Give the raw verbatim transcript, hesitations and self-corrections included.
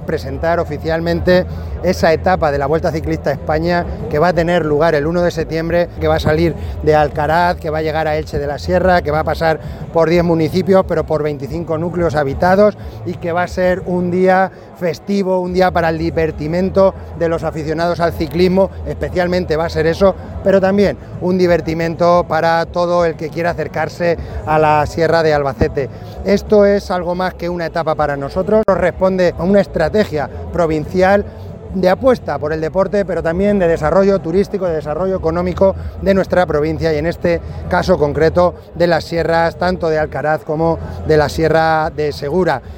presentar oficialmente esa etapa de la Vuelta Ciclista a España que va a tener lugar el uno de septiembre, que va a salir de Alcaraz, que va a llegar a Elche de la Sierra, que va a pasar por diez municipios, pero por veinticinco núcleos habitados, y que va a ser un día festivo, un día para el divertimento de los aficionados al ciclismo, especialmente va a ser eso, pero también un divertimento para todo el que quiera acercarse a la Sierra de Albacete. Esto es algo más que una etapa para nosotros, responde a una estrategia provincial de apuesta por el deporte, pero también de desarrollo turístico, de desarrollo económico de nuestra provincia, y en este caso concreto de las sierras, tanto de Alcaraz como de la Sierra de Segura.